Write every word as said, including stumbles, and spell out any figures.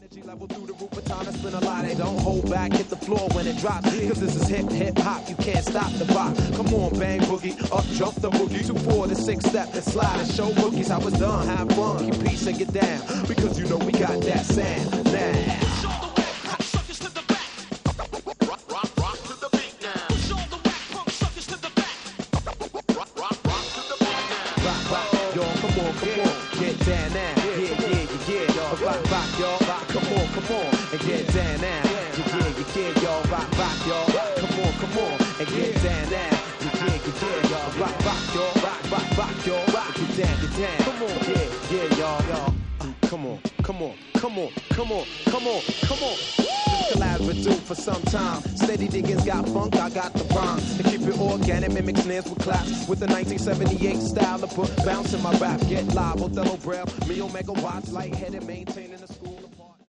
Level through the roof of time, it's been a lot. They don't hold back, hit the floor when it drops. Cause this is hip, hip hop, you can't stop the bop. Come on, bang boogie, up jump the boogie. Two, four, the six step, and slide and show rookies how it's done. Have fun, keep peace and get down. Because you know we got that sound now. Come on, get down now. Yeah, yeah, yeah, yeah. Rock, rock, y'all. Come on, come on, and get down now. Yeah, yeah, yeah, y'all. Rock, rock, y'all. Come on, come on, and get down now. Yeah, yeah, yeah, y'all. Rock, rock, y'all. Rock, rock, rock, y'all. Get down, get down. Come on, yeah, yeah, y'all, y'all. Come on, come on, come on, come on, come on, come on. This collab's been due for some time. Steady diggers got funk, I got the rhyme. To keep it organic, mimic snares with claps. With the nineteen seventy-eight style to put bounce in my rap. Get live, Othello Braille, me Omega Watts, lightheaded, maintaining the school.